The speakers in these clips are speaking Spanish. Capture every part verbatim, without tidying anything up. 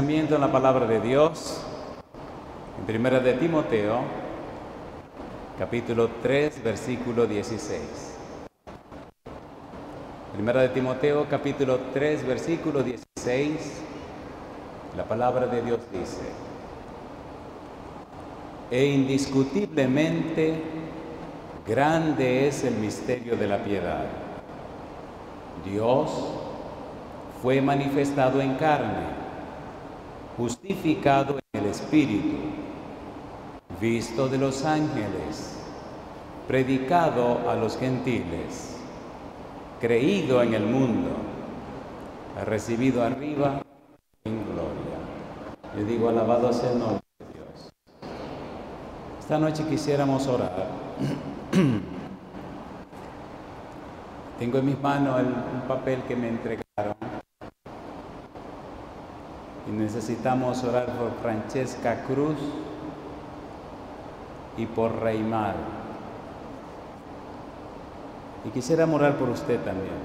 pensamiento en la palabra de Dios, en Primera de Timoteo, capítulo tres, versículo dieciséis. Primera de Timoteo, capítulo tres, versículo dieciséis, la palabra de Dios dice: E indiscutiblemente grande es el misterio de la piedad. Dios fue manifestado en carne, justificado en el Espíritu, visto de los ángeles, predicado a los gentiles, creído en el mundo, recibido arriba en gloria. Yo digo, alabado sea el nombre de Dios. Esta noche quisiéramos orar. Tengo en mis manos el, un papel que me entregaron y necesitamos orar por Francesca Cruz y por Reymar. Y quisiera orar por usted también.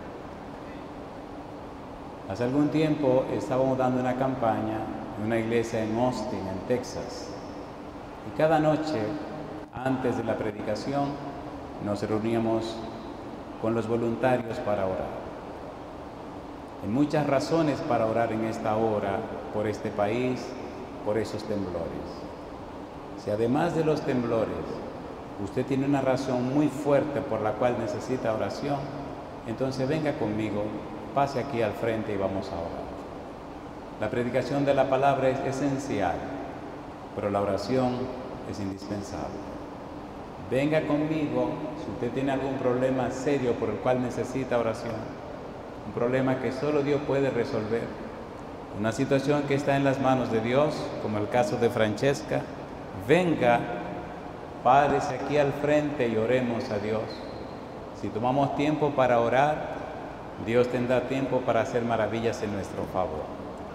Hace algún tiempo estábamos dando una campaña en una iglesia en Austin, en Texas. Y cada noche, antes de la predicación, nos reuníamos con los voluntarios para orar. Hay muchas razones para orar en esta hora por este país, por esos temblores. Si además de los temblores, usted tiene una razón muy fuerte por la cual necesita oración, entonces venga conmigo, pase aquí al frente y vamos a orar. La predicación de la palabra es esencial, pero la oración es indispensable. Venga conmigo si usted tiene algún problema serio por el cual necesita oración, un problema que solo Dios puede resolver, una situación que está en las manos de Dios, como el caso de Francesca. Venga, párese aquí al frente y oremos a Dios. Si tomamos tiempo para orar, Dios tendrá tiempo para hacer maravillas en nuestro favor.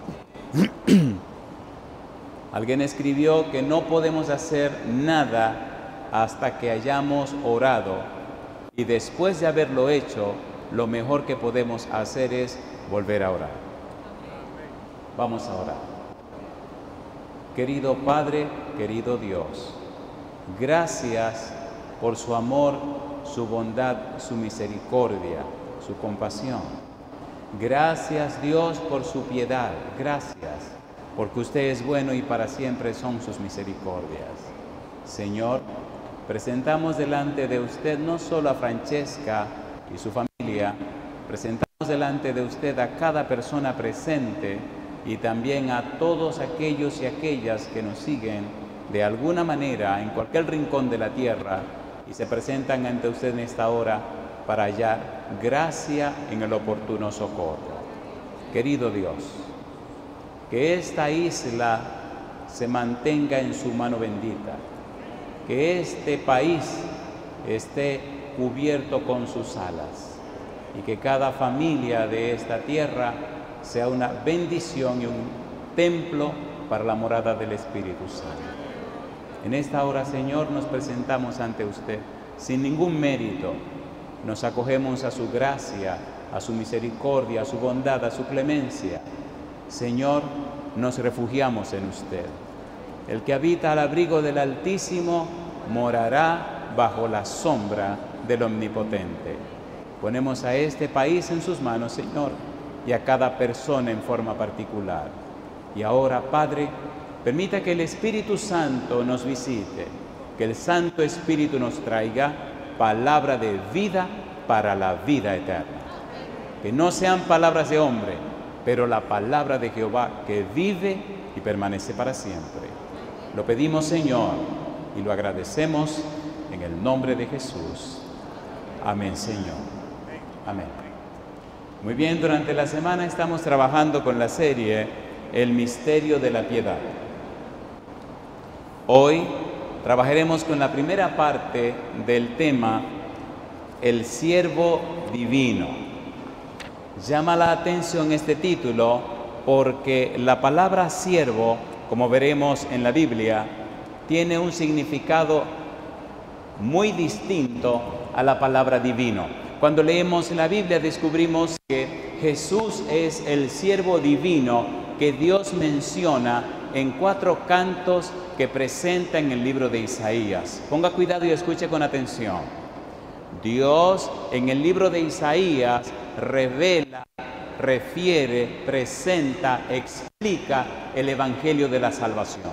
Alguien escribió que no podemos hacer nada hasta que hayamos orado, y después de haberlo hecho, lo mejor que podemos hacer es volver a orar. Vamos a orar. Querido Padre, querido Dios, gracias por su amor, su bondad, su misericordia, su compasión. Gracias, Dios, por su piedad. Gracias, porque usted es bueno y para siempre son sus misericordias. Señor, presentamos delante de usted no solo a Francesca y su familia, presentamos delante de usted a cada persona presente y también a todos aquellos y aquellas que nos siguen de alguna manera en cualquier rincón de la tierra y se presentan ante usted en esta hora para hallar gracia en el oportuno socorro. Querido Dios, que esta isla se mantenga en su mano bendita, que este país esté cubierto con sus alas y que cada familia de esta tierra sea una bendición y un templo para la morada del Espíritu Santo. En esta hora, Señor, nos presentamos ante usted sin ningún mérito. Nos acogemos a su gracia, a su misericordia, a su bondad, a su clemencia. Señor, nos refugiamos en usted. El que habita al abrigo del Altísimo morará bajo la sombra del Omnipotente. Ponemos a este país en sus manos, Señor, y a cada persona en forma particular. Y ahora, Padre, permita que el Espíritu Santo nos visite, que el Santo Espíritu nos traiga palabra de vida para la vida eterna. Que no sean palabras de hombre, pero la palabra de Jehová que vive y permanece para siempre. Lo pedimos, Señor, y lo agradecemos en el nombre de Jesús. Amén, Señor. Amén. Muy bien, durante la semana estamos trabajando con la serie El misterio de la piedad. Hoy trabajaremos con la primera parte del tema, el siervo divino. Llama la atención este título porque la palabra siervo, como veremos en la Biblia, tiene un significado muy distinto a la palabra divino. Cuando leemos la Biblia descubrimos que Jesús es el siervo divino que Dios menciona en cuatro cantos que presenta en el libro de Isaías. Ponga cuidado y escuche con atención. Dios en el libro de Isaías revela, refiere, presenta, explica el evangelio de la salvación.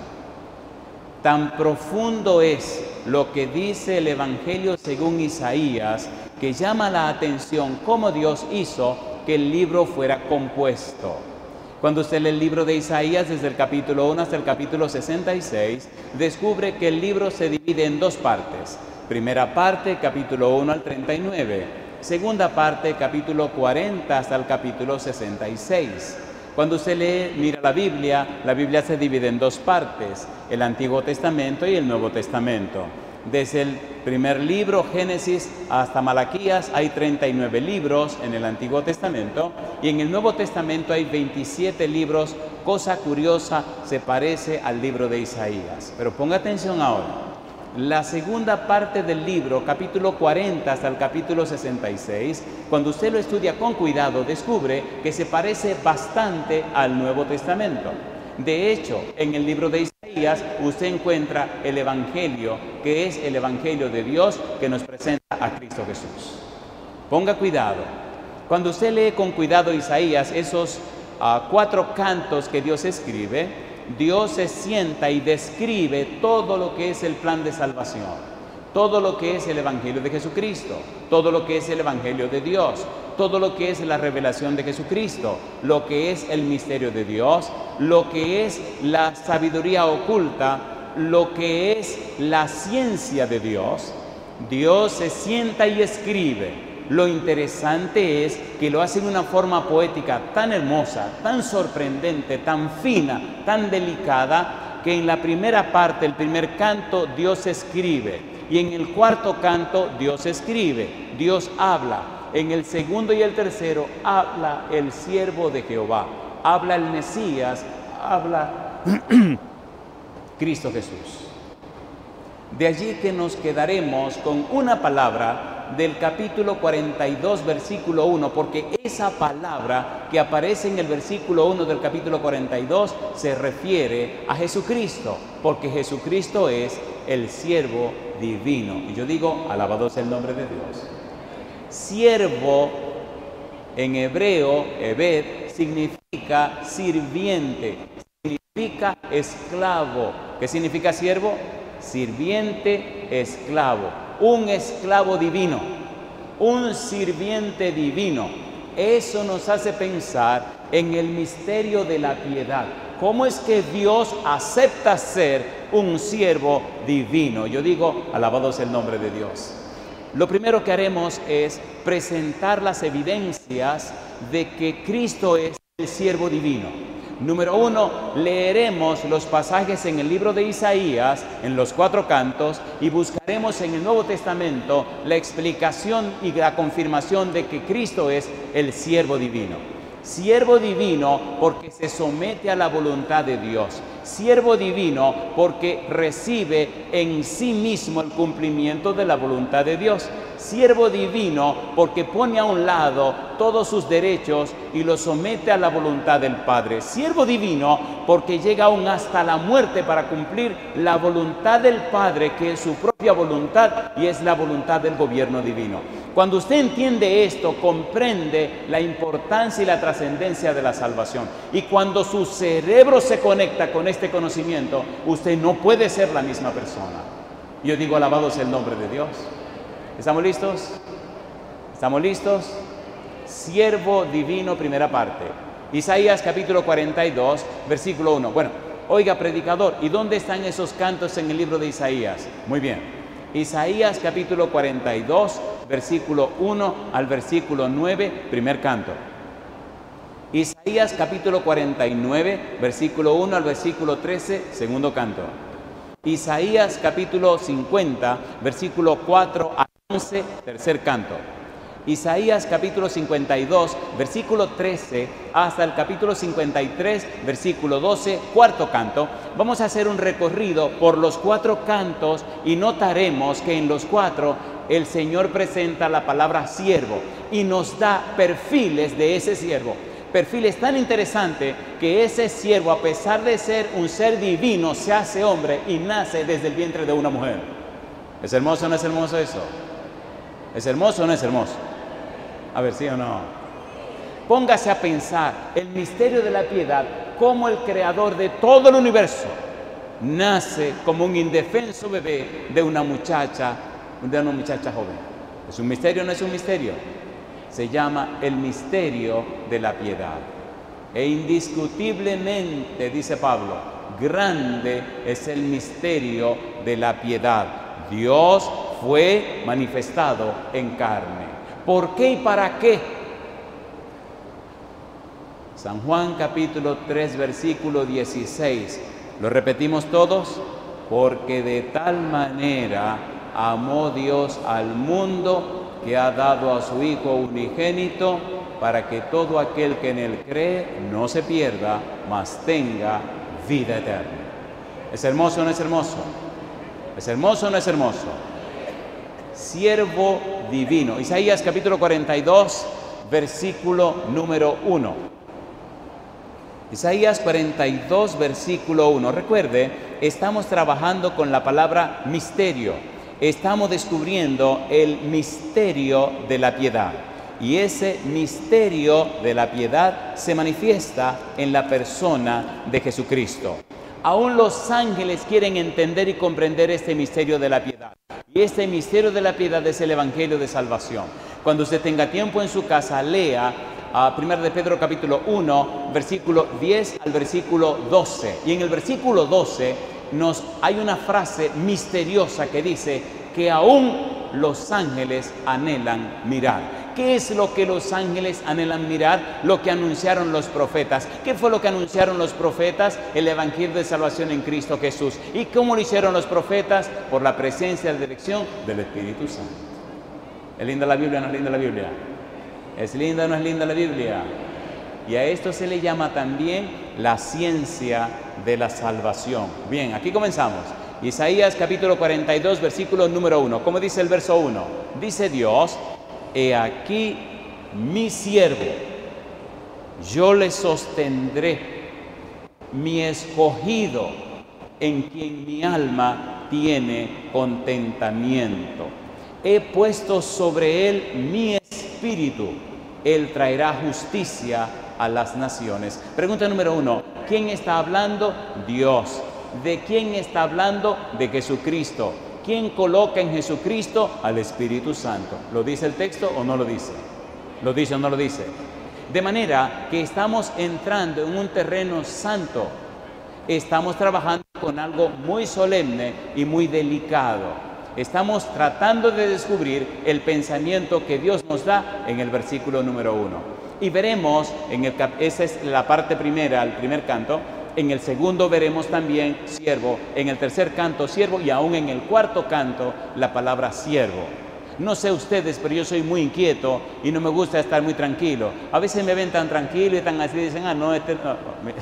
Tan profundo es lo que dice el evangelio según Isaías, que llama la atención cómo Dios hizo que el libro fuera compuesto. Cuando usted lee el libro de Isaías desde el capítulo uno hasta el capítulo sesenta y seis, descubre que el libro se divide en dos partes. Primera parte, capítulo uno al treinta y nueve. Segunda parte, capítulo cuarenta hasta el capítulo sesenta y seis. Cuando usted lee, mira la Biblia, la Biblia se divide en dos partes, el Antiguo Testamento y el Nuevo Testamento. Desde el primer libro, Génesis, hasta Malaquías, hay treinta y nueve libros en el Antiguo Testamento, y en el Nuevo Testamento hay veintisiete libros. Cosa curiosa, se parece al libro de Isaías. Pero ponga atención ahora. La segunda parte del libro, capítulo cuarenta hasta el capítulo sesenta y seis, cuando usted lo estudia con cuidado, descubre que se parece bastante al Nuevo Testamento. De hecho, en el libro de Isaías usted encuentra el Evangelio, que es el Evangelio de Dios que nos presenta a Cristo Jesús. Ponga cuidado. Cuando usted lee con cuidado Isaías, esos uh, cuatro cantos que Dios escribe, Dios se sienta y describe todo lo que es el plan de salvación, todo lo que es el Evangelio de Jesucristo, todo lo que es el Evangelio de Dios, todo lo que es la revelación de Jesucristo, lo que es el misterio de Dios, lo que es la sabiduría oculta, lo que es la ciencia de Dios. Dios se sienta y escribe. Lo interesante es que lo hace de una forma poética tan hermosa, tan sorprendente, tan fina, tan delicada, que en la primera parte, el primer canto, Dios escribe, y en el cuarto canto Dios escribe, Dios habla. En el segundo y el tercero habla el siervo de Jehová, habla el Mesías, habla Cristo Jesús. De allí que nos quedaremos con una palabra del capítulo cuarenta y dos, versículo uno, porque esa palabra que aparece en el versículo uno del capítulo cuarenta y dos se refiere a Jesucristo, porque Jesucristo es el siervo divino. Y yo digo, alabado sea el nombre de Dios. Siervo en hebreo, Ebed, significa sirviente, significa esclavo. ¿Qué significa siervo? Sirviente, esclavo. Un esclavo divino, un sirviente divino. Eso nos hace pensar en el misterio de la piedad. ¿Cómo es que Dios acepta ser un siervo divino? Yo digo, alabado sea el nombre de Dios. Lo primero que haremos es presentar las evidencias de que Cristo es el siervo divino. Número uno, leeremos los pasajes en el libro de Isaías, en los cuatro cantos, y buscaremos en el Nuevo Testamento la explicación y la confirmación de que Cristo es el siervo divino. Siervo divino porque se somete a la voluntad de Dios. Siervo divino porque recibe en sí mismo el cumplimiento de la voluntad de Dios. Siervo divino porque pone a un lado todos sus derechos y los somete a la voluntad del Padre. Siervo divino porque llega aún hasta la muerte para cumplir la voluntad del Padre, que es su propia voluntad y es la voluntad del gobierno divino. Cuando usted entiende esto, comprende la importancia y la trascendencia de la salvación. Y cuando su cerebro se conecta con este conocimiento, usted no puede ser la misma persona. Yo digo, alabado sea el nombre de Dios. ¿Estamos listos? ¿Estamos listos? Siervo divino, primera parte. Isaías capítulo cuarenta y dos, versículo uno. Bueno, oiga, predicador, ¿y dónde están esos cantos en el libro de Isaías? Muy bien. Isaías capítulo cuarenta y dos, versículo uno al versículo nueve, primer canto. Isaías capítulo cuarenta y nueve, versículo uno al versículo trece, segundo canto. Isaías capítulo cincuenta, versículo cuatro al once, tercer canto. Isaías capítulo cincuenta y dos, versículo trece, hasta el capítulo cincuenta y tres, versículo doce, cuarto canto. Vamos a hacer un recorrido por los cuatro cantos y notaremos que en los cuatro el Señor presenta la palabra siervo y nos da perfiles de ese siervo. perfil es tan interesante que ese siervo, a pesar de ser un ser divino, se hace hombre y nace desde el vientre de una mujer. ¿Es hermoso o no es hermoso eso? ¿Es hermoso o no es hermoso? A ver, ¿sí o no? Póngase a pensar el misterio de la piedad, cómo el creador de todo el universo nace como un indefenso bebé de una muchacha, de una muchacha joven. ¿Es un misterio o no es un misterio? Se llama el misterio de la piedad. E indiscutiblemente, dice Pablo, grande es el misterio de la piedad. Dios fue manifestado en carne. ¿Por qué y para qué? San Juan capítulo tres, versículo dieciséis. ¿Lo repetimos todos? Porque de tal manera amó Dios al mundo que ha dado a su Hijo unigénito, para que todo aquel que en él cree no se pierda, mas tenga vida eterna. ¿Es hermoso o no es hermoso? ¿Es hermoso o no es hermoso? Siervo divino. Isaías capítulo cuarenta y dos, versículo número uno. Isaías cuarenta y dos, versículo uno. Recuerde, estamos trabajando con la palabra misterio. Estamos descubriendo el misterio de la piedad. Y ese misterio de la piedad se manifiesta en la persona de Jesucristo. Aún los ángeles quieren entender y comprender este misterio de la piedad. Y este misterio de la piedad es el Evangelio de Salvación. Cuando usted tenga tiempo en su casa, lea a primera de Pedro capítulo uno, versículo diez al versículo doce. Y en el versículo doce nos hay una frase misteriosa que dice que aún los ángeles anhelan mirar. ¿Qué es lo que los ángeles anhelan mirar? Lo que anunciaron los profetas. ¿Qué fue lo que anunciaron los profetas? El Evangelio de Salvación en Cristo Jesús. ¿Y cómo lo hicieron los profetas? Por la presencia y dirección del Espíritu Santo. ¿Es linda la Biblia o no es linda la Biblia? ¿Es linda o no es linda la Biblia? Y a esto se le llama también la ciencia de la salvación. Bien, aquí comenzamos. Isaías capítulo cuarenta y dos, versículo número uno. ¿Cómo dice el verso uno? Dice Dios: he aquí mi siervo, yo le sostendré, mi escogido, en quien mi alma tiene contentamiento. He puesto sobre él mi espíritu, él traerá justicia a las naciones. Pregunta número uno: ¿quién está hablando? Dios. ¿De quién está hablando? De Jesucristo. ¿Quién coloca en Jesucristo? Al Espíritu Santo. ¿Lo dice el texto o no lo dice? ¿Lo dice o no lo dice? De manera que estamos entrando en un terreno santo. Estamos trabajando con algo muy solemne y muy delicado. Estamos tratando de descubrir el pensamiento que Dios nos da en el versículo número uno. Y veremos, en el cap- esa es la parte primera, el primer canto. En el segundo veremos también siervo, en el tercer canto siervo y aún en el cuarto canto la palabra siervo. No sé ustedes, pero yo soy muy inquieto y no me gusta estar muy tranquilo. A veces me ven tan tranquilo y tan así, dicen, ah, no, este no.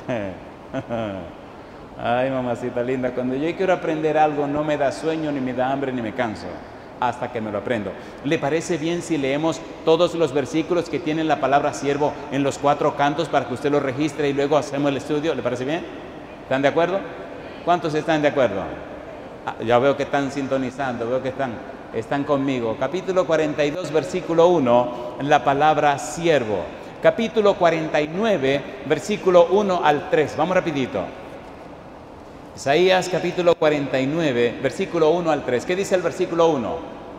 Ay, mamacita linda, cuando yo quiero aprender algo no me da sueño, ni me da hambre, ni me canso, hasta que me lo aprendo. ¿Le parece bien si leemos todos los versículos que tienen la palabra siervo en los cuatro cantos para que usted los registre y luego hacemos el estudio? ¿Le parece bien? ¿Están de acuerdo? ¿Cuántos están de acuerdo? Ah, ya veo que están sintonizando, veo que están, están conmigo. Capítulo cuarenta y dos, versículo uno, la palabra siervo. Capítulo cuarenta y nueve, versículo uno al tres. Vamos rapidito. Isaías capítulo cuarenta y nueve, versículo uno al tres. ¿Qué dice el versículo uno?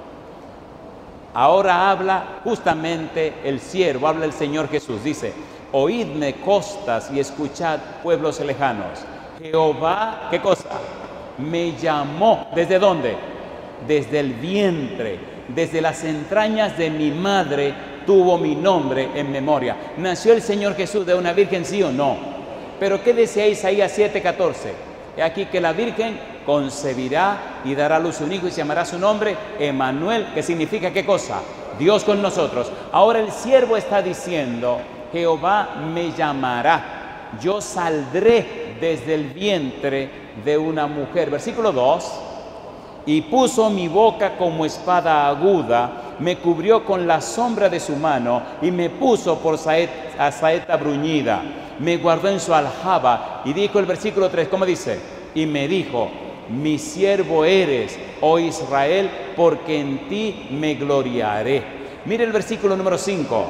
Ahora habla justamente el siervo, habla el Señor Jesús. Dice: oídme costas y escuchad pueblos lejanos. Jehová, ¿qué cosa? Me llamó. ¿Desde dónde? Desde el vientre, desde las entrañas de mi madre tuvo mi nombre en memoria. ¿Nació el Señor Jesús de una virgen, sí o no? Pero ¿qué decía Isaías siete catorce? He aquí que la Virgen concebirá y dará a luz un hijo y se llamará su nombre Emmanuel, que significa ¿qué cosa? Dios con nosotros. Ahora el siervo está diciendo: Jehová me llamará, yo saldré desde el vientre de una mujer. Versículo dos: y puso mi boca como espada aguda, me cubrió con la sombra de su mano y me puso por saeta, saeta bruñida. Me guardó en su aljaba y dijo el versículo tres, ¿cómo dice? Y me dijo, mi siervo eres, oh Israel, porque en ti me gloriaré. Mire el versículo número cinco.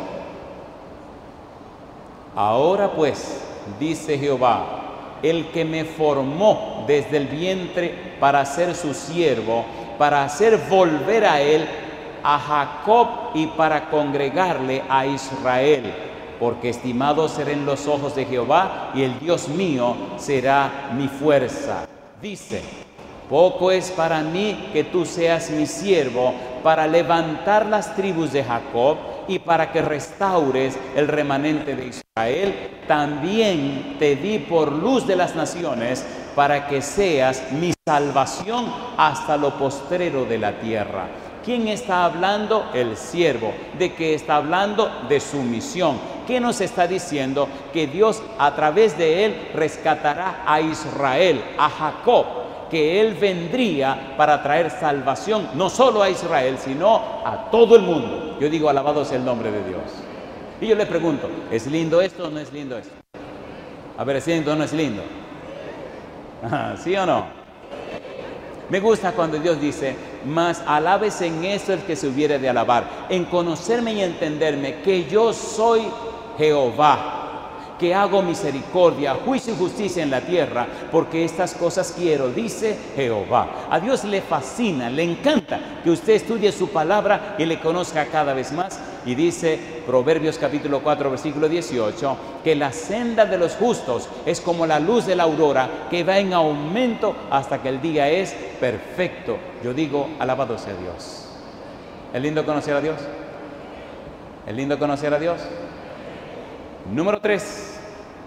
Ahora pues, dice Jehová, el que me formó desde el vientre para ser su siervo, para hacer volver a él, a Jacob y para congregarle a Israel, porque estimado seré en los ojos de Jehová y el Dios mío será mi fuerza. Dice, poco es para mí que tú seas mi siervo para levantar las tribus de Jacob y para que restaures el remanente de Israel. También te di por luz de las naciones para que seas mi salvación hasta lo postrero de la tierra. ¿Quién está hablando? El siervo. ¿De qué está hablando? De su misión. ¿Qué nos está diciendo? Que Dios a través de él rescatará a Israel, a Jacob, que él vendría para traer salvación no solo a Israel, sino a todo el mundo. Yo digo, alabado sea el nombre de Dios. Y yo le pregunto, ¿es lindo esto o no es lindo esto? A ver, ¿es lindo o no es lindo? ¿Sí o no? Me gusta cuando Dios dice, mas alábese en eso el que se hubiere de alabar, en conocerme y entenderme que yo soy Jehová, que hago misericordia, juicio y justicia en la tierra, porque estas cosas quiero, dice Jehová. A Dios le fascina, le encanta que usted estudie su palabra y le conozca cada vez más. Y dice Proverbios capítulo cuatro, versículo dieciocho, que la senda de los justos es como la luz de la aurora, que va en aumento hasta que el día es perfecto. Yo digo, alabado sea Dios. ¿Es lindo conocer a Dios? ¿Es lindo conocer a Dios? Número tres,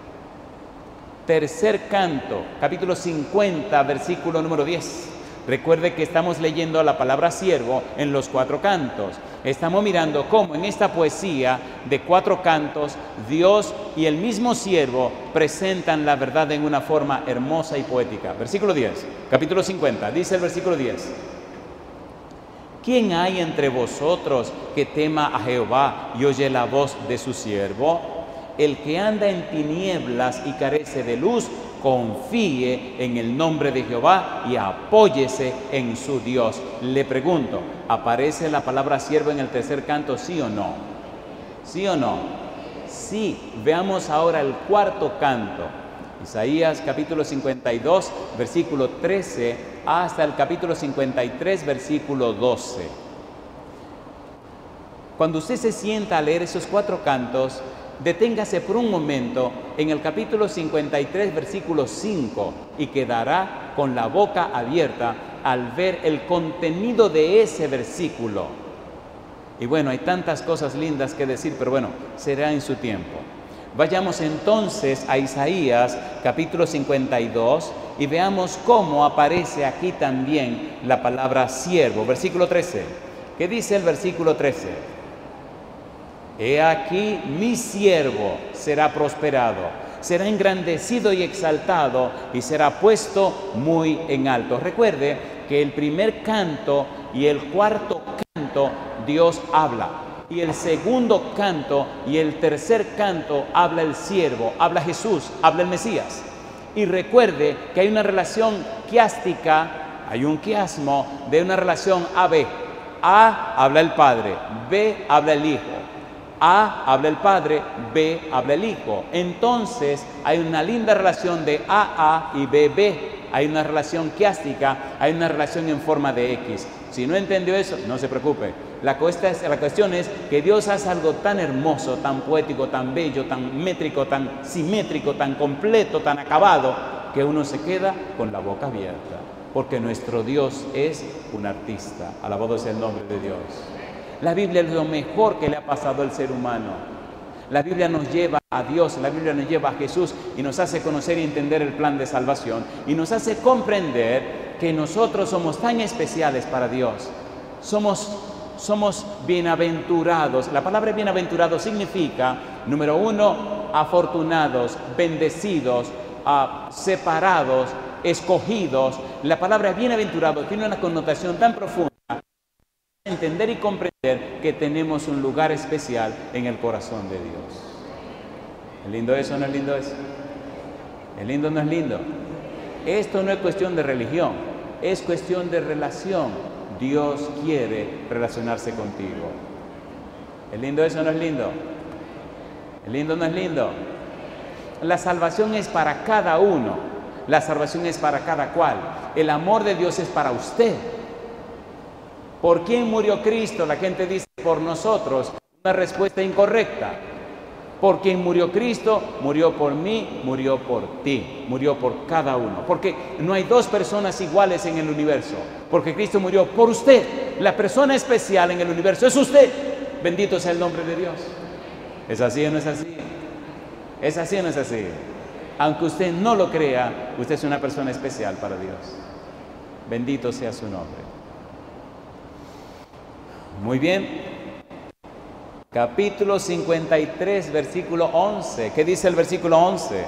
tercer canto, capítulo cincuenta, versículo número diez. Recuerde que estamos leyendo la palabra siervo en los cuatro cantos. Estamos mirando cómo en esta poesía de cuatro cantos, Dios y el mismo siervo presentan la verdad en una forma hermosa y poética. Versículo diez, capítulo cincuenta, dice el versículo diez. ¿Quién hay entre vosotros que tema a Jehová y oye la voz de su siervo? El que anda en tinieblas y carece de luz, confíe en el nombre de Jehová y apóyese en su Dios. Le pregunto, ¿aparece la palabra siervo en el tercer canto, sí o no? ¿Sí o no? Sí. Veamos ahora el cuarto canto. Isaías capítulo cincuenta y dos, versículo trece, hasta el capítulo cincuenta y tres, versículo doce. Cuando usted se sienta a leer esos cuatro cantos, deténgase por un momento en el capítulo cincuenta y tres, versículo cinco, y quedará con la boca abierta al ver el contenido de ese versículo. Y bueno, hay tantas cosas lindas que decir, pero bueno, será en su tiempo. Vayamos entonces a Isaías capítulo cincuenta y dos y veamos cómo aparece aquí también la palabra siervo. Versículo trece. ¿Qué dice el versículo trece? He aquí mi siervo será prosperado, será engrandecido y exaltado y será puesto muy en alto. Recuerde que el primer canto y el cuarto canto Dios habla, y el segundo canto y el tercer canto habla el siervo, habla Jesús, habla el Mesías. Y recuerde que hay una relación quiástica, hay un quiasmo de una relación A B. A habla el Padre, B habla el Hijo. A habla el Padre, B habla el Hijo. Entonces hay una linda relación de A A y B B. Hay una relación quiástica, hay una relación en forma de X. Si no entendió eso, no se preocupe. La, es, la cuestión es que Dios hace algo tan hermoso, tan poético, tan bello, tan métrico, tan simétrico, tan completo, tan acabado, que uno se queda con la boca abierta. Porque nuestro Dios es un artista. Alabado sea el nombre de Dios. La Biblia es lo mejor que le ha pasado al ser humano. La Biblia nos lleva a Dios, la Biblia nos lleva a Jesús y nos hace conocer y entender el plan de salvación y nos hace comprender que nosotros somos tan especiales para Dios. Somos, somos bienaventurados. La palabra bienaventurado significa, número uno, afortunados, bendecidos, uh, separados, escogidos. La palabra bienaventurado tiene una connotación tan profunda entender y comprender que tenemos un lugar especial en el corazón de Dios. ¿Es lindo eso o no es lindo eso? ¿Es lindo o no es lindo? Esto no es cuestión de religión, es cuestión de relación. Dios quiere relacionarse contigo. ¿Es lindo eso o no es lindo? ¿Es lindo o no es lindo? La salvación es para cada uno. La salvación es para cada cual. El amor de Dios es para usted. ¿Por quién murió Cristo? La gente dice por nosotros. Una respuesta incorrecta. ¿Por quién murió Cristo? Murió por mí, murió por ti, murió por cada uno. Porque no hay dos personas iguales en el universo. Porque Cristo murió por usted. La persona especial en el universo es usted. Bendito sea el nombre de Dios. ¿Es así o no es así? ¿Es así o no es así? Aunque usted no lo crea, usted es una persona especial para Dios. Bendito sea su nombre. Muy bien. Capítulo cincuenta y tres, versículo once. ¿Qué dice el versículo once?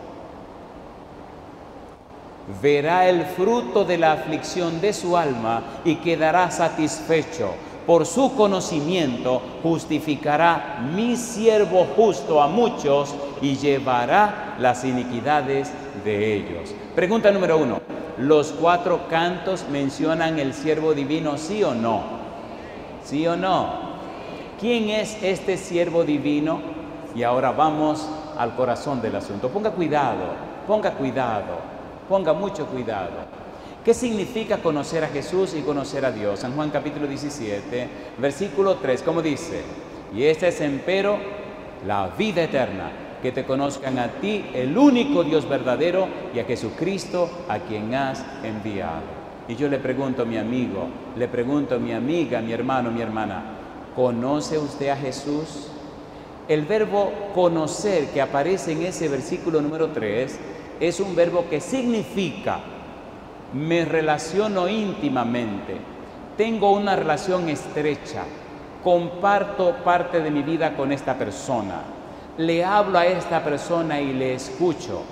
Verá el fruto de la aflicción de su alma y quedará satisfecho. Por su conocimiento justificará mi siervo justo a muchos y llevará las iniquidades de ellos. Pregunta número uno. ¿Los cuatro cantos mencionan el siervo divino, sí o no? ¿Sí o no? ¿Quién es este siervo divino? Y ahora vamos al corazón del asunto. Ponga cuidado, ponga cuidado, ponga mucho cuidado. ¿Qué significa conocer a Jesús y conocer a Dios? San Juan capítulo diecisiete, versículo tres, ¿cómo dice? Y esta es empero la vida eterna, que te conozcan a ti, el único Dios verdadero, y a Jesucristo, a quien has enviado. Y yo le pregunto, mi amigo, le pregunto, mi amiga, mi hermano, mi hermana, ¿conoce usted a Jesús? El verbo conocer que aparece en ese versículo número tres es un verbo que significa me relaciono íntimamente, tengo una relación estrecha, comparto parte de mi vida con esta persona, le hablo a esta persona y le escucho,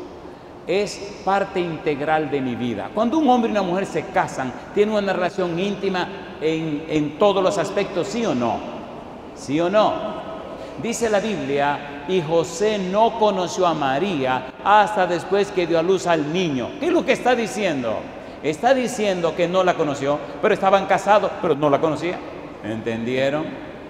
es parte integral de mi vida. Cuando un hombre y una mujer se casan, tienen una relación íntima en, en todos los aspectos, ¿sí o no? ¿Sí o no? Dice la Biblia, y José no conoció a María hasta después que dio a luz al niño. ¿Qué es lo que está diciendo? Está diciendo que no la conoció, pero estaban casados, pero no la conocía. ¿Entendieron?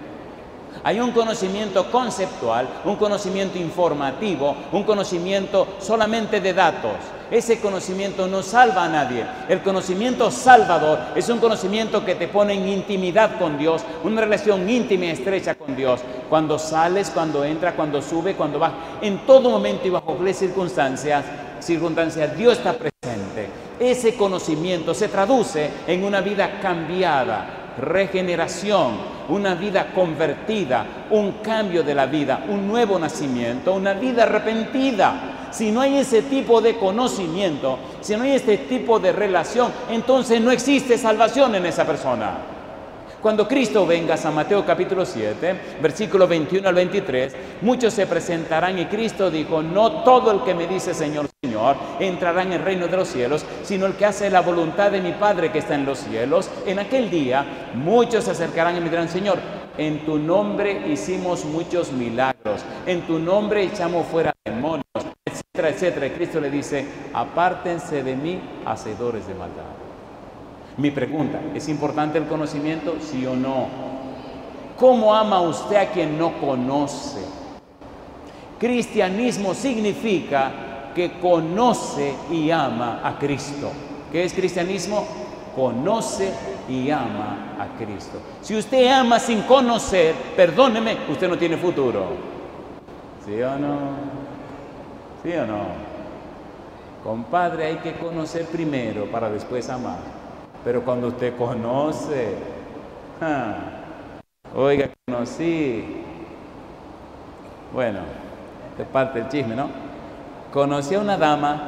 Hay un conocimiento conceptual, un conocimiento informativo, un conocimiento solamente de datos. Ese conocimiento no salva a nadie. El conocimiento salvador es un conocimiento que te pone en intimidad con Dios, una relación íntima y estrecha con Dios. Cuando sales, cuando entras, cuando sube, cuando vas, en todo momento y bajo qué circunstancias, circunstancias, Dios está presente. Ese conocimiento se traduce en una vida cambiada, regeneración, una vida convertida, un cambio de la vida, un nuevo nacimiento, una vida arrepentida. Si no hay ese tipo de conocimiento, si no hay este tipo de relación, entonces no existe salvación en esa persona. Cuando Cristo venga, San Mateo capítulo siete, versículo veintiuno al veintitrés, muchos se presentarán y Cristo dijo, no todo el que me dice Señor, Señor, entrará en el reino de los cielos, sino el que hace la voluntad de mi Padre que está en los cielos. En aquel día, muchos se acercarán y me dirán, Señor, en tu nombre hicimos muchos milagros, en tu nombre echamos fuera demonios, etcétera, etcétera. Y Cristo le dice, apártense de mí, hacedores de maldad. Mi pregunta, ¿es importante el conocimiento? ¿Sí o no? ¿Cómo ama usted a quien no conoce? Cristianismo significa que conoce y ama a Cristo. ¿Qué es cristianismo? Conoce y ama a Cristo. Si usted ama sin conocer, perdóneme, usted no tiene futuro. ¿Sí o no? ¿Sí o no? Compadre, hay que conocer primero para después amar. Pero cuando usted conoce, ah, oiga, conocí, bueno, es parte del chisme, ¿no? Conocí a una dama,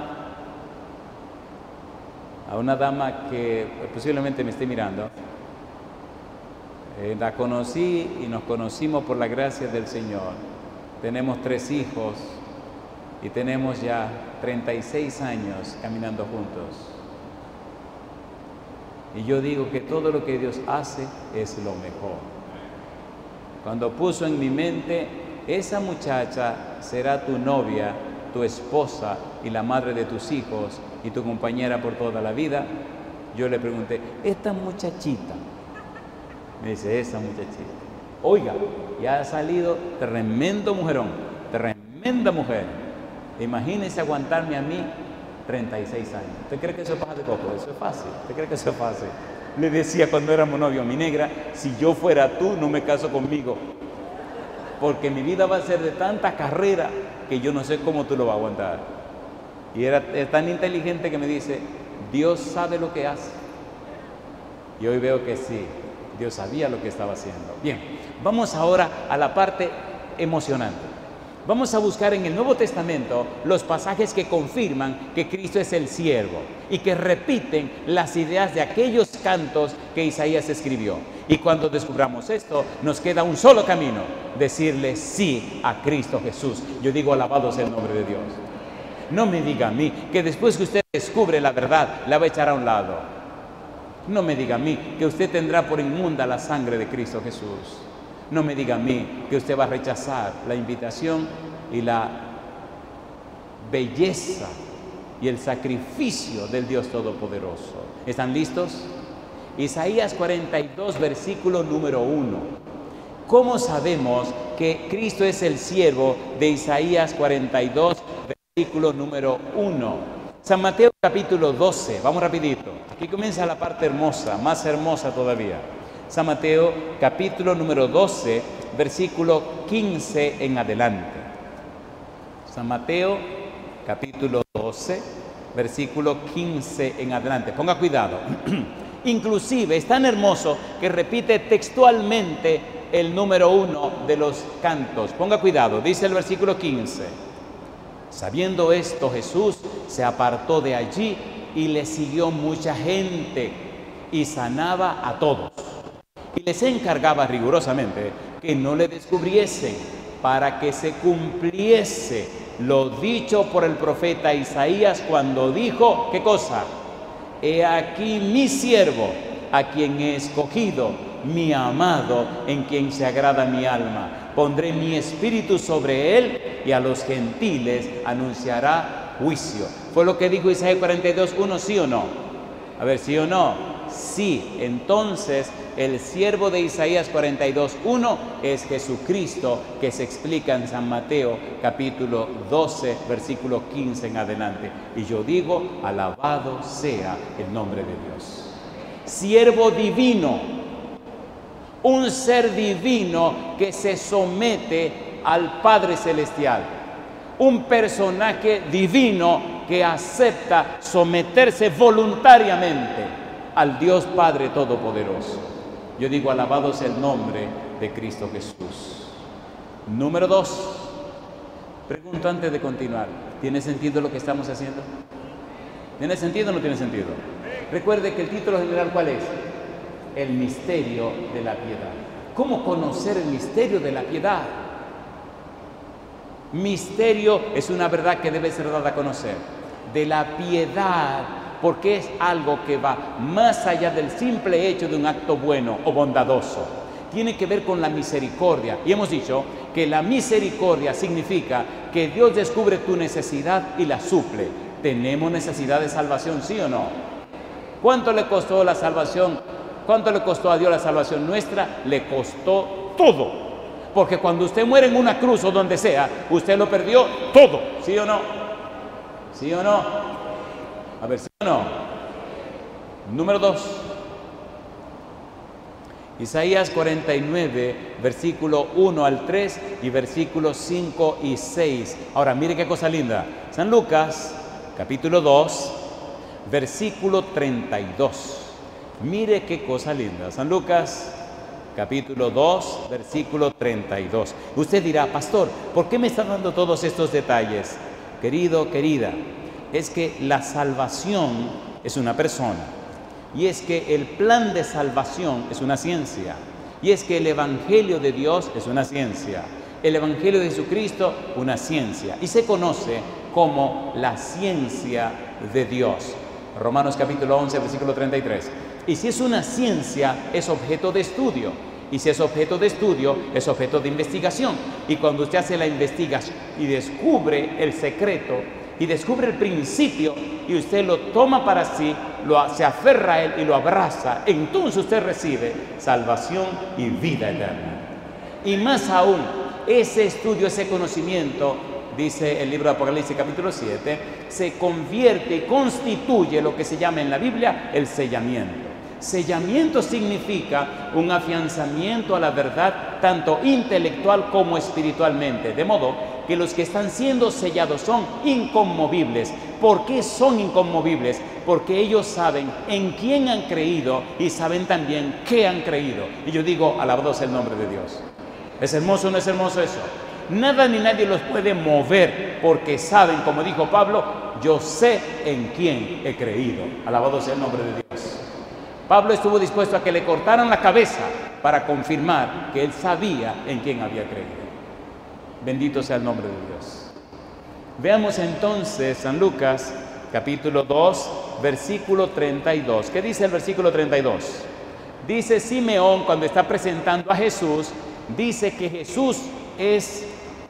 a una dama que posiblemente me esté mirando. Eh, la conocí y nos conocimos por la gracia del Señor. Tenemos tres hijos y tenemos ya treinta y seis años caminando juntos. Y yo digo que todo lo que Dios hace es lo mejor. Cuando puso en mi mente, esa muchacha será tu novia, tu esposa y la madre de tus hijos y tu compañera por toda la vida, yo le pregunté, esta muchachita, me dice, esa muchachita, oiga, ya ha salido tremendo mujerón, tremenda mujer. Imagínese aguantarme a mí treinta y seis años. ¿Usted cree que eso pasa de poco? Eso es fácil. ¿Usted cree que eso es fácil? Le decía cuando éramos novios, mi negra, si yo fuera tú, no me caso conmigo, porque mi vida va a ser de tanta carrera que yo no sé cómo tú lo vas a aguantar. Y era, era tan inteligente que me dice, Dios sabe lo que hace. Y hoy veo que sí, Dios sabía lo que estaba haciendo. Bien, vamos ahora a la parte emocionante. Vamos a buscar en el Nuevo Testamento los pasajes que confirman que Cristo es el siervo y que repiten las ideas de aquellos cantos que Isaías escribió. Y cuando descubramos esto, nos queda un solo camino, decirle sí a Cristo Jesús. Yo digo, alabado sea el nombre de Dios. No me diga a mí que después que usted descubre la verdad, la va a echar a un lado. No me diga a mí que usted tendrá por inmunda la sangre de Cristo Jesús. No me diga a mí que usted va a rechazar la invitación y la belleza y el sacrificio del Dios Todopoderoso. ¿Están listos? Isaías cuarenta y dos, versículo número uno. ¿Cómo sabemos que Cristo es el siervo de Isaías cuarenta y dos, versículo número uno? San Mateo capítulo doce, vamos rapidito. Aquí comienza la parte hermosa, más hermosa todavía. San Mateo capítulo número doce, versículo quince en adelante. San Mateo capítulo doce, versículo quince en adelante. Ponga cuidado. Inclusive es tan hermoso que repite textualmente el número uno de los cantos. Ponga cuidado, dice el versículo quince. Sabiendo esto, Jesús se apartó de allí y le siguió mucha gente y sanaba a todos. Y les encargaba rigurosamente que no le descubriesen, para que se cumpliese lo dicho por el profeta Isaías cuando dijo, ¿qué cosa? He aquí mi siervo, a quien he escogido, mi amado, en quien se agrada mi alma. Pondré mi espíritu sobre él y a los gentiles anunciará juicio. ¿Fue lo que dijo Isaías cuarenta y dos, uno, sí o no? A ver, ¿sí o no? Sí, entonces el siervo de Isaías cuarenta y dos, uno es Jesucristo, que se explica en San Mateo capítulo doce, versículo quince en adelante. Y yo digo, alabado sea el nombre de Dios. Siervo divino, un ser divino que se somete al Padre Celestial, un personaje divino que acepta someterse voluntariamente al Dios Padre Todopoderoso. Yo digo, alabado sea el nombre de Cristo Jesús. Número dos, pregunto antes de continuar, ¿tiene sentido lo que estamos haciendo? ¿Tiene sentido o no tiene sentido? Recuerde que el título general, ¿cuál es? El misterio de la piedad. ¿Cómo conocer el misterio de la piedad? Misterio es una verdad que debe ser dada a conocer. De la piedad, porque es algo que va más allá del simple hecho de un acto bueno o bondadoso. Tiene que ver con la misericordia. Y hemos dicho que la misericordia significa que Dios descubre tu necesidad y la suple. ¿Tenemos necesidad de salvación, sí o no? ¿Cuánto le costó la salvación? ¿Cuánto le costó a Dios la salvación nuestra? Le costó todo. Porque cuando usted muere en una cruz o donde sea, usted lo perdió todo. ¿Sí o no? ¿Sí o no? A ver, ¿sí o no? Número dos. Isaías cuarenta y nueve, versículo uno al tres y versículos cinco y seis. Ahora, mire qué cosa linda. San Lucas, capítulo dos, versículo treinta y dos. Mire qué cosa linda. San Lucas, capítulo dos, versículo treinta y dos. Usted dirá, pastor, ¿por qué me está dando todos estos detalles? Querido, querida, es que la salvación es una persona. Y es que el plan de salvación es una ciencia. Y es que el Evangelio de Dios es una ciencia. El Evangelio de Jesucristo, una ciencia. Y se conoce como la ciencia de Dios. Romanos capítulo once, versículo treinta y tres. Y si es una ciencia, es objeto de estudio. Y si es objeto de estudio, es objeto de investigación. Y cuando usted hace la investigación y descubre el secreto, y descubre el principio, y usted lo toma para sí, lo, se aferra a él y lo abraza, entonces usted recibe salvación y vida eterna. Y más aún, ese estudio, ese conocimiento, dice el libro de Apocalipsis capítulo siete, se convierte y constituye lo que se llama en la Biblia el sellamiento. Sellamiento significa un afianzamiento a la verdad, tanto intelectual como espiritualmente, de modo que los que están siendo sellados son inconmovibles. ¿Por qué son inconmovibles? Porque ellos saben en quién han creído y saben también qué han creído. Y yo digo, alabado sea el nombre de Dios. ¿Es hermoso o no es hermoso eso? Nada ni nadie los puede mover porque saben, como dijo Pablo, yo sé en quién he creído. Alabado sea el nombre de Dios. Pablo estuvo dispuesto a que le cortaran la cabeza para confirmar que él sabía en quién había creído. Bendito sea el nombre de Dios. Veamos entonces San Lucas capítulo dos, versículo treinta y dos. ¿Qué dice el versículo treinta y dos? Dice Simeón, cuando está presentando a Jesús, dice que Jesús es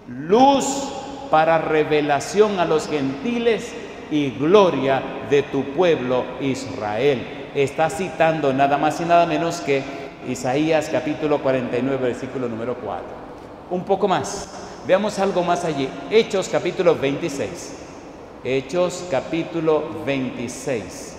luz para revelación a los gentiles y gloria de tu pueblo Israel. Está citando nada más y nada menos que Isaías capítulo cuarenta y nueve, versículo número cuatro. Un poco más, veamos algo más allí. Hechos capítulo veintiséis. Hechos capítulo veintiséis.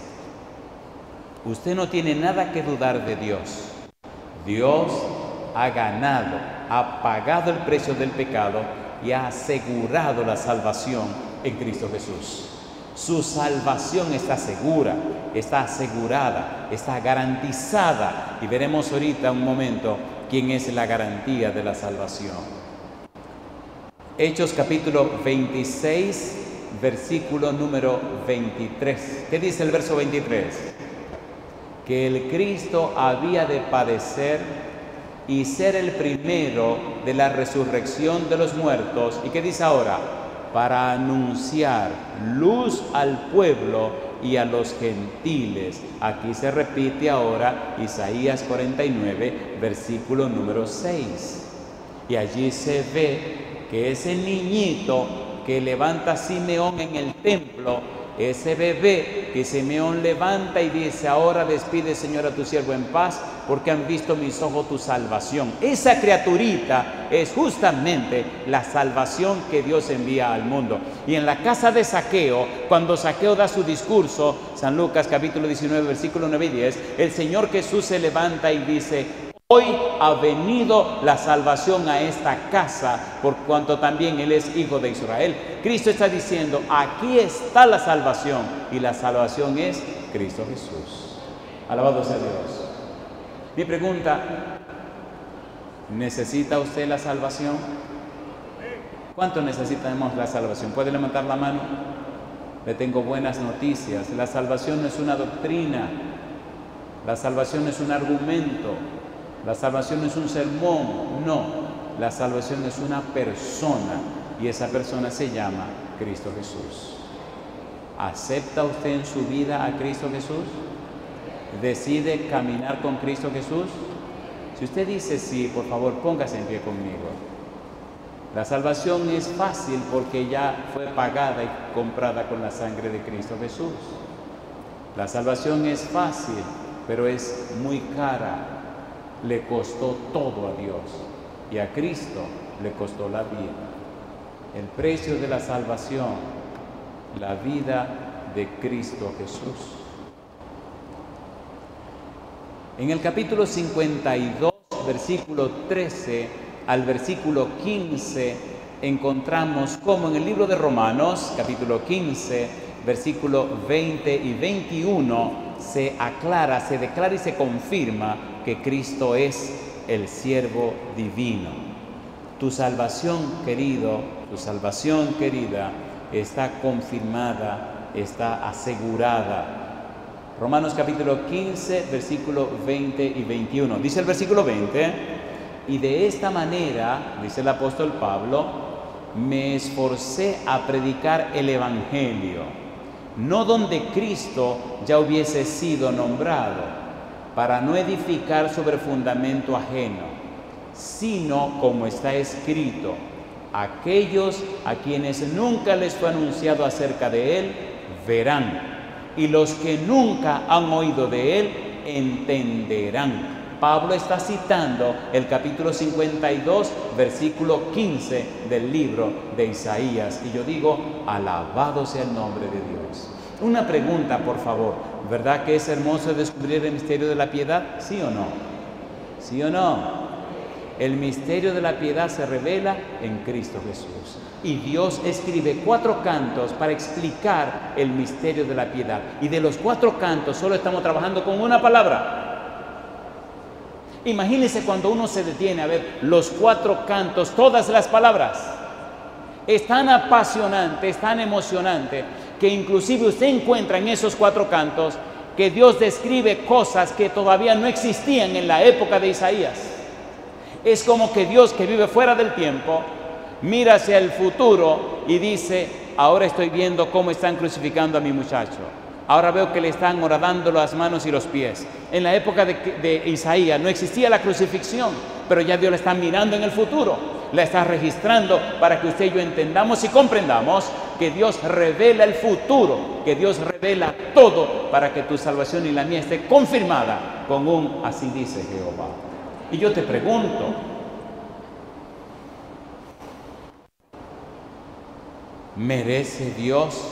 Usted no tiene nada que dudar de Dios. Dios ha ganado, ha pagado el precio del pecado y ha asegurado la salvación en Cristo Jesús. Su salvación está segura, está asegurada, está garantizada. Y veremos ahorita un momento quién es la garantía de la salvación. Hechos capítulo veintiséis, versículo número veintitrés. ¿Qué dice el verso veintitrés? Que el Cristo había de padecer y ser el primero de la resurrección de los muertos. ¿Y qué dice ahora? Para anunciar luz al pueblo y a los gentiles. Aquí se repite ahora Isaías cuarenta y nueve, versículo número seis. Y allí se ve que ese niñito que levanta Simeón en el templo, ese bebé que Simeón levanta y dice, ahora despide, Señor, a tu siervo en paz, porque han visto mis ojos tu salvación. Esa criaturita es justamente la salvación que Dios envía al mundo. Y en la casa de Zaqueo, cuando Zaqueo da su discurso, San Lucas capítulo diecinueve, versículo nueve y diez, el Señor Jesús se levanta y dice, hoy ha venido la salvación a esta casa, por cuanto también Él es hijo de Israel. Cristo está diciendo, aquí está la salvación, y la salvación es Cristo Jesús. Alabado sea Dios. Mi pregunta, ¿necesita usted la salvación? ¿Cuánto necesitamos la salvación? ¿Puede levantar la mano? Le tengo buenas noticias. La salvación no es una doctrina, la salvación no es un argumento, la salvación no es un sermón, no, la salvación es una persona, y esa persona se llama Cristo Jesús. ¿Acepta usted en su vida a Cristo Jesús? ¿Decide caminar con Cristo Jesús? Si usted dice sí, por favor, póngase en pie conmigo. La salvación es fácil porque ya fue pagada y comprada con la sangre de Cristo Jesús. La salvación es fácil, pero es muy cara. Le costó todo a Dios y a Cristo le costó la vida. El precio de la salvación, la vida de Cristo Jesús. En el capítulo cincuenta y dos, versículo trece al versículo quince, encontramos como en el libro de Romanos, capítulo quince, versículo veinte y veintiuno, se aclara, se declara y se confirma que Cristo es el siervo divino. Tu salvación, querido, tu salvación, querida, está confirmada, está asegurada. Romanos capítulo quince, versículo veinte y veintiuno. Dice el versículo veinte, y de esta manera, dice el apóstol Pablo, me esforcé a predicar el evangelio, no donde Cristo ya hubiese sido nombrado, para no edificar sobre fundamento ajeno, sino como está escrito, aquellos a quienes nunca les fue anunciado acerca de Él, verán, y los que nunca han oído de Él, entenderán. Pablo está citando el capítulo cincuenta y dos, versículo quince del libro de Isaías. Y yo digo, alabado sea el nombre de Dios. Una pregunta, por favor. ¿Verdad que es hermoso descubrir el misterio de la piedad? ¿Sí o no? ¿Sí o no? El misterio de la piedad se revela en Cristo Jesús. Y Dios escribe cuatro cantos para explicar el misterio de la piedad. Y de los cuatro cantos solo estamos trabajando con una palabra. Imagínense cuando uno se detiene a ver los cuatro cantos, todas las palabras. Es tan apasionante, es tan emocionante, que inclusive usted encuentra en esos cuatro cantos que Dios describe cosas que todavía no existían en la época de Isaías. Es como que Dios, que vive fuera del tiempo, mira hacia el futuro y dice, ahora estoy viendo cómo están crucificando a mi muchacho. Ahora veo que le están horadando las manos y los pies. En la época de, de Isaías no existía la crucifixión, pero ya Dios la está mirando en el futuro. La está registrando para que usted y yo entendamos y comprendamos que Dios revela el futuro, que Dios revela todo para que tu salvación y la mía esté confirmada con un así dice Jehová. Y yo te pregunto, ¿merece Dios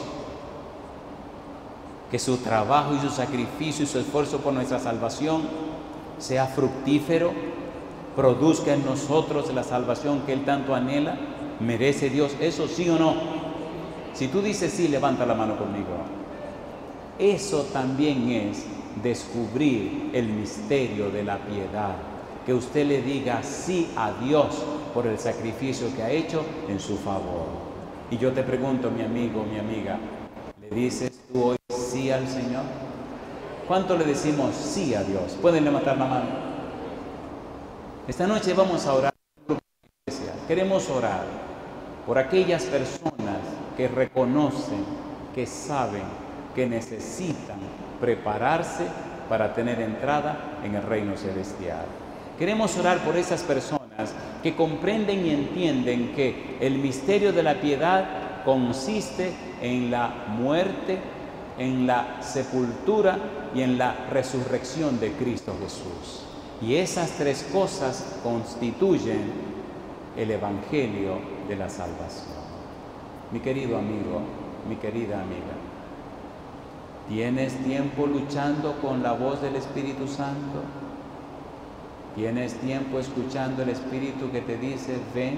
que su trabajo y su sacrificio y su esfuerzo por nuestra salvación sea fructífero, produzca en nosotros la salvación que Él tanto anhela? ¿Merece Dios eso, sí o no? Si tú dices sí, levanta la mano conmigo. Eso también es descubrir el misterio de la piedad, que usted le diga sí a Dios por el sacrificio que ha hecho en su favor. Y yo te pregunto, mi amigo, mi amiga, ¿le dices tú hoy sí al Señor? ¿Cuánto le decimos sí a Dios? ¿Pueden levantar la mano? Esta noche vamos a orar. Queremos orar por aquellas personas que reconocen, que saben, que necesitan prepararse para tener entrada en el reino celestial. Queremos orar por esas personas que comprenden y entienden que el misterio de la piedad consiste en la muerte, en la sepultura y en la resurrección de Cristo Jesús. Y esas tres cosas constituyen el Evangelio de la salvación. Mi querido amigo, mi querida amiga, ¿tienes tiempo luchando con la voz del Espíritu Santo? ¿Tienes tiempo escuchando el Espíritu que te dice ven?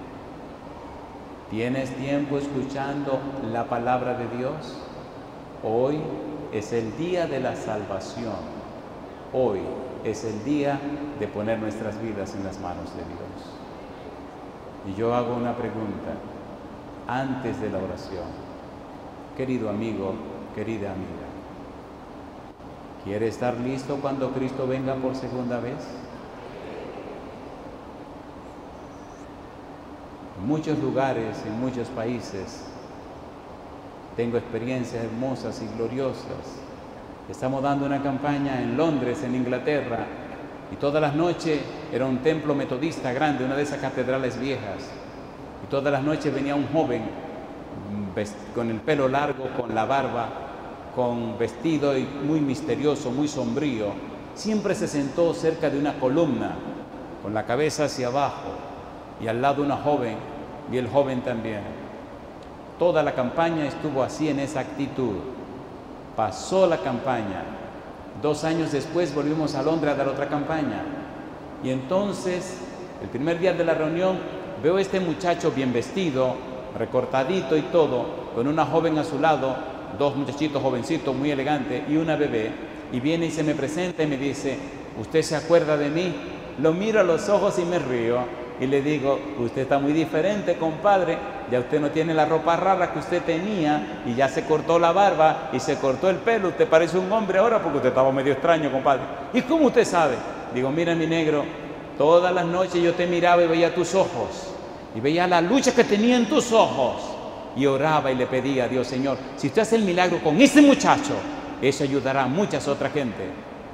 ¿Tienes tiempo escuchando la palabra de Dios? Hoy es el día de la salvación. Hoy es el día de poner nuestras vidas en las manos de Dios. Y yo hago una pregunta antes de la oración. Querido amigo, querida amiga, ¿quiere estar listo cuando Cristo venga por segunda vez? En muchos lugares, en muchos países, tengo experiencias hermosas y gloriosas. Estamos dando una campaña en Londres, en Inglaterra, y todas las noches era un templo metodista grande, una de esas catedrales viejas. Y todas las noches venía un joven con el pelo largo, con la barba, con vestido y muy misterioso, muy sombrío. Siempre se sentó cerca de una columna, con la cabeza hacia abajo, y al lado una joven, y el joven también. Toda la campaña estuvo así, en esa actitud. Pasó la campaña. Dos años después volvimos a Londres a dar otra campaña. Y entonces, el primer día de la reunión, veo a este muchacho bien vestido, recortadito y todo, con una joven a su lado, dos muchachitos jovencitos muy elegantes y una bebé. Y viene y se me presenta y me dice, ¿usted se acuerda de mí? Lo miro a los ojos y me río. Y le digo, usted está muy diferente, compadre. Ya usted no tiene la ropa rara que usted tenía y ya se cortó la barba y se cortó el pelo. Usted parece un hombre ahora porque usted estaba medio extraño, compadre. ¿Y cómo usted sabe? Digo, mira, mi negro, todas las noches yo te miraba y veía tus ojos. Y veía la lucha que tenía en tus ojos. Y oraba y le pedía a Dios, Señor, si usted hace el milagro con ese muchacho, eso ayudará a muchas otras gente.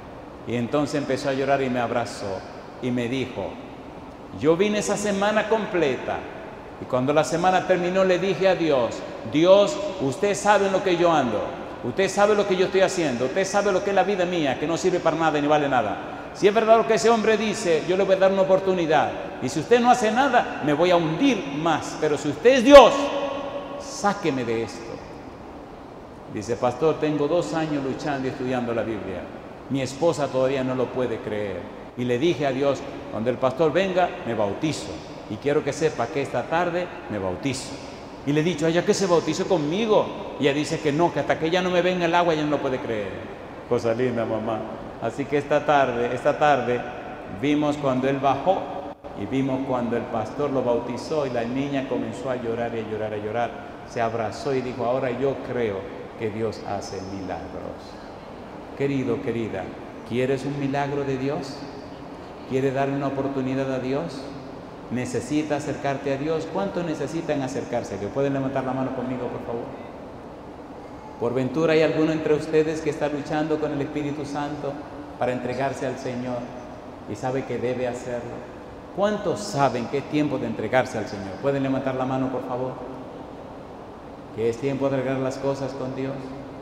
Y entonces empezó a llorar y me abrazó y me dijo, yo vine esa semana completa y cuando la semana terminó le dije a Dios, Dios, usted sabe en lo que yo ando, usted sabe lo que yo estoy haciendo, usted sabe lo que es la vida mía, que no sirve para nada ni vale nada. Si es verdad lo que ese hombre dice, yo le voy a dar una oportunidad. Y si usted no hace nada, me voy a hundir más. Pero si usted es Dios, sáqueme de esto. Dice, pastor, tengo dos años luchando y estudiando la Biblia. Mi esposa todavía no lo puede creer. Y le dije a Dios, cuando el pastor venga, me bautizo. Y quiero que sepa que esta tarde me bautizo. Y le he dicho a ella que se bautice conmigo. Y ella dice que no, que hasta que ella no me venga el agua, ella no lo puede creer. Cosa linda, mamá. Así que esta tarde, esta tarde vimos cuando él bajó y vimos cuando el pastor lo bautizó y la niña comenzó a llorar y a llorar, a llorar. Se abrazó y dijo, ahora yo creo que Dios hace milagros. Querido, querida, ¿quieres un milagro de Dios? ¿Quieres darle una oportunidad a Dios? ¿Necesitas acercarte a Dios? ¿Cuántos necesitan acercarse? ¿Que pueden levantar la mano conmigo, por favor? Por ventura hay alguno entre ustedes que está luchando con el Espíritu Santo para entregarse al Señor y sabe que debe hacerlo. ¿Cuántos saben que es tiempo de entregarse al Señor? ¿Pueden levantar la mano, por favor? ¿Que es tiempo de arreglar las cosas con Dios?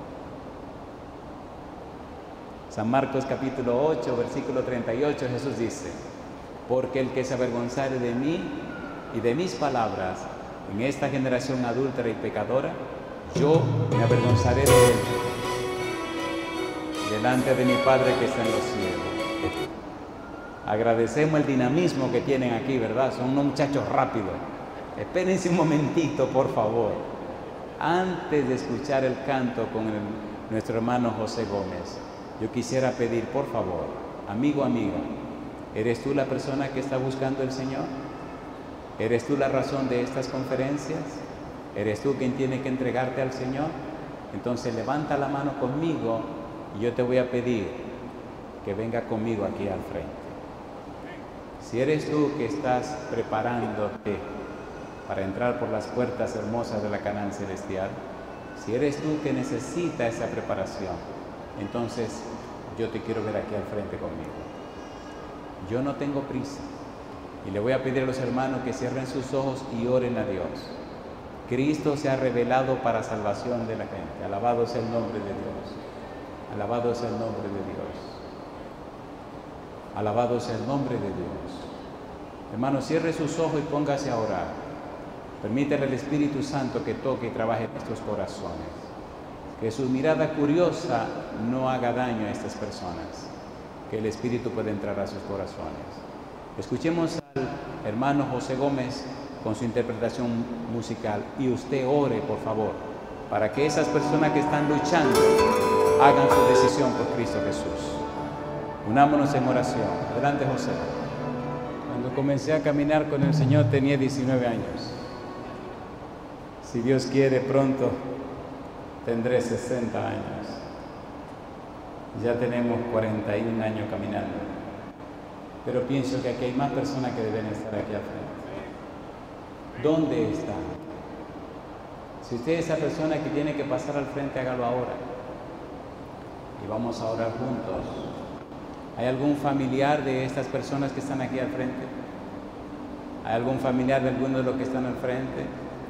San Marcos capítulo ocho, versículo treinta y ocho, Jesús dice, porque el que se avergonzare de mí y de mis palabras en esta generación adúltera y pecadora, yo me avergonzaré de él delante de mi Padre que está en los cielos. Agradecemos el dinamismo que tienen aquí, ¿verdad? Son unos muchachos rápidos. Espérense un momentito, por favor. Antes de escuchar el canto con el, nuestro hermano José Gómez, yo quisiera pedir, por favor, amigo, amiga, ¿eres tú la persona que está buscando el Señor? ¿Eres tú la razón de estas conferencias? ¿Eres tú quien tiene que entregarte al Señor? Entonces levanta la mano conmigo y yo te voy a pedir que venga conmigo aquí al frente. Si eres tú que estás preparándote para entrar por las puertas hermosas de la Canaán celestial, si eres tú que necesita esa preparación, entonces yo te quiero ver aquí al frente conmigo. Yo no tengo prisa y le voy a pedir a los hermanos que cierren sus ojos y oren a Dios. Cristo se ha revelado para salvación de la gente. Alabado sea el nombre de Dios. Alabado sea el nombre de Dios. Alabado sea el nombre de Dios. Hermano, cierre sus ojos y póngase a orar. Permítele al Espíritu Santo que toque y trabaje en estos corazones. Que su mirada curiosa no haga daño a estas personas. Que el Espíritu pueda entrar a sus corazones. Escuchemos al hermano José Gómez con su interpretación musical y usted ore, por favor, para que esas personas que están luchando hagan su decisión por Cristo Jesús. Unámonos en oración. Adelante, José. Cuando comencé a caminar con el Señor tenía diecinueve años. Si Dios quiere, pronto tendré sesenta años. Ya tenemos cuarenta y un años caminando. Pero pienso que aquí hay más personas que deben estar aquí al frente. ¿Dónde están? Si usted es esa persona que tiene que pasar al frente, hágalo ahora. Y vamos a orar juntos. ¿Hay algún familiar de estas personas que están aquí al frente? ¿Hay algún familiar de alguno de los que están al frente?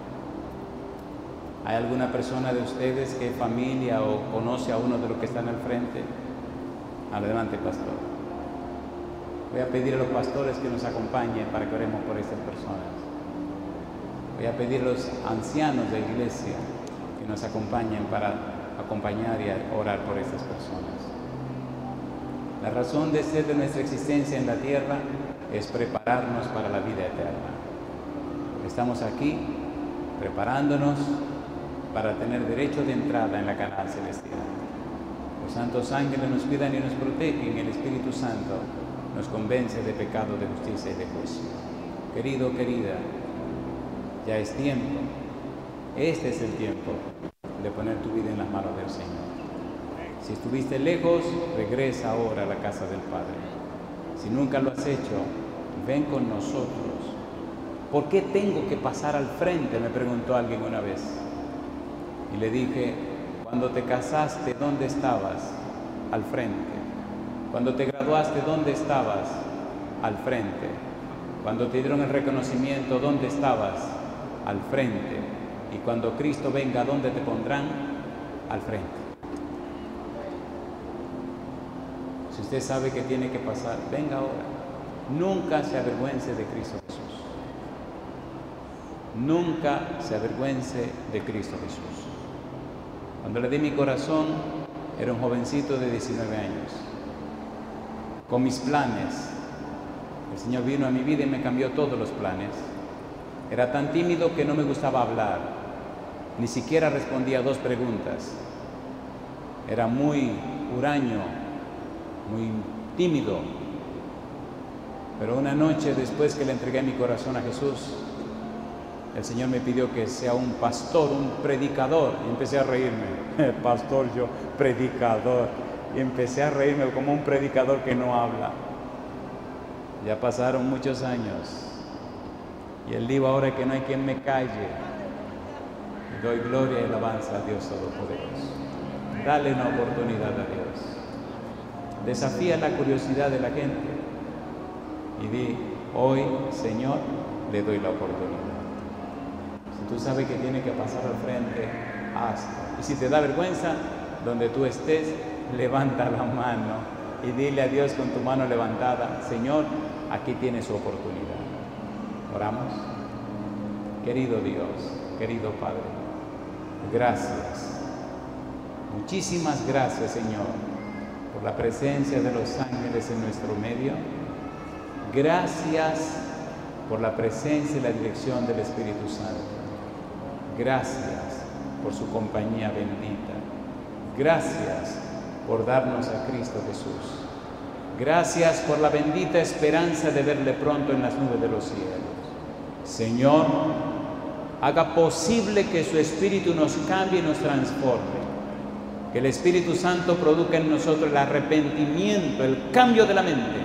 ¿Hay alguna persona de ustedes que es familia o conoce a uno de los que están al frente? Adelante, pastor. Voy a pedir a los pastores que nos acompañen para que oremos por estas personas. Voy a pedir a los ancianos de la iglesia que nos acompañen para acompañar y orar por estas personas. La razón de ser de nuestra existencia en la tierra es prepararnos para la vida eterna. Estamos aquí preparándonos para tener derecho de entrada en la Canaán celestial. Los santos ángeles nos cuidan y nos protegen, el Espíritu Santo nos convence de pecado, de justicia y de juicio. Querido, querida, ya es tiempo, este es el tiempo de poner tu vida en las manos del Señor. Si estuviste lejos, regresa ahora a la casa del Padre. Si nunca lo has hecho, ven con nosotros. ¿Por qué tengo que pasar al frente?, me preguntó alguien una vez. Y le dije, cuando te casaste, ¿dónde estabas? Al frente. Cuando te graduaste, ¿dónde estabas? Al frente. Cuando te dieron el reconocimiento, ¿dónde estabas? Al frente. Y cuando Cristo venga, ¿dónde te pondrán? Al frente. Si usted sabe que tiene que pasar, venga ahora. Nunca se avergüence de Cristo Jesús. Nunca se avergüence de Cristo Jesús. Cuando le di mi corazón, era un jovencito de diecinueve años, con mis planes. El Señor vino a mi vida y me cambió todos los planes. Era tan tímido que no me gustaba hablar, ni siquiera respondía a dos preguntas. Era muy huraño, muy tímido. Pero una noche, después que le entregué mi corazón a Jesús, el Señor me pidió que sea un pastor, un predicador, y empecé a reírme. Pastor, yo, predicador. Y empecé a reírme como un predicador que no habla. Ya pasaron muchos años. Y Él dijo ahora que no hay quien me calle. Y doy gloria y alabanza a Dios Todopoderoso. Dale una oportunidad a Dios. Desafía la curiosidad de la gente. Y di, hoy, Señor, le doy la oportunidad. Si tú sabes que tiene que pasar al frente, hazlo. Y si te da vergüenza, donde tú estés, levanta la mano y dile a Dios con tu mano levantada, Señor, aquí tienes su oportunidad. Oramos. Querido Dios, querido Padre, gracias. Muchísimas gracias, Señor, por la presencia de los ángeles en nuestro medio. Gracias por la presencia y la dirección del Espíritu Santo. Gracias por su compañía bendita. Gracias por darnos a Cristo Jesús. Gracias por la bendita esperanza de verle pronto en las nubes de los cielos. Señor, haga posible que su Espíritu nos cambie y nos transforme. Que el Espíritu Santo produzca en nosotros el arrepentimiento, el cambio de la mente.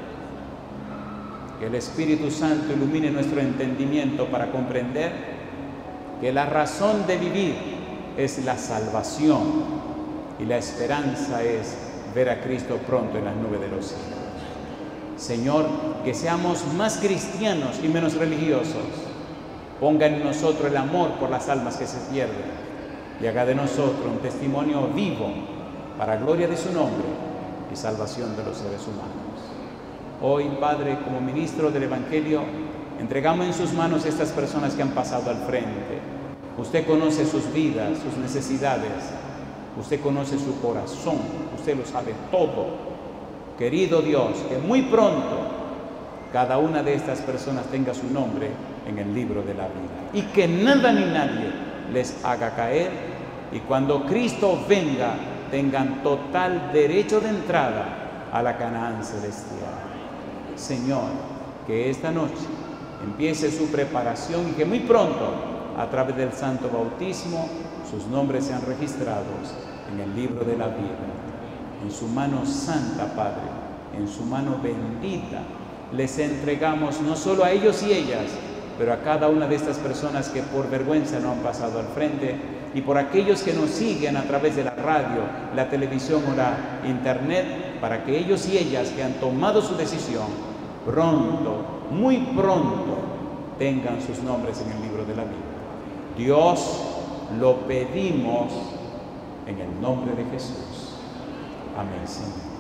Que el Espíritu Santo ilumine nuestro entendimiento para comprender que la razón de vivir es la salvación y la esperanza es ver a Cristo pronto en las nubes de los cielos. Señor, que seamos más cristianos y menos religiosos. Ponga en nosotros el amor por las almas que se pierden y haga de nosotros un testimonio vivo para gloria de su nombre y salvación de los seres humanos. Hoy, Padre, como ministro del Evangelio, entregamos en sus manos a estas personas que han pasado al frente. Usted conoce sus vidas, sus necesidades. Usted conoce su corazón. Usted lo sabe todo. Querido Dios, que muy pronto cada una de estas personas tenga su nombre en el libro de la vida. Y que nada ni nadie les haga caer. Y cuando Cristo venga, tengan total derecho de entrada a la Canaán celestial. Señor, que esta noche empiece su preparación y que muy pronto, a través del santo bautismo, sus nombres sean registrados en el libro de la vida. En su mano santa, Padre, en su mano bendita, les entregamos no solo a ellos y ellas, pero a cada una de estas personas que por vergüenza no han pasado al frente, y por aquellos que nos siguen a través de la radio, la televisión o la internet, para que ellos y ellas que han tomado su decisión, pronto, muy pronto, tengan sus nombres en el libro de la vida. Dios, lo pedimos en el nombre de Jesús. Amén, Señor.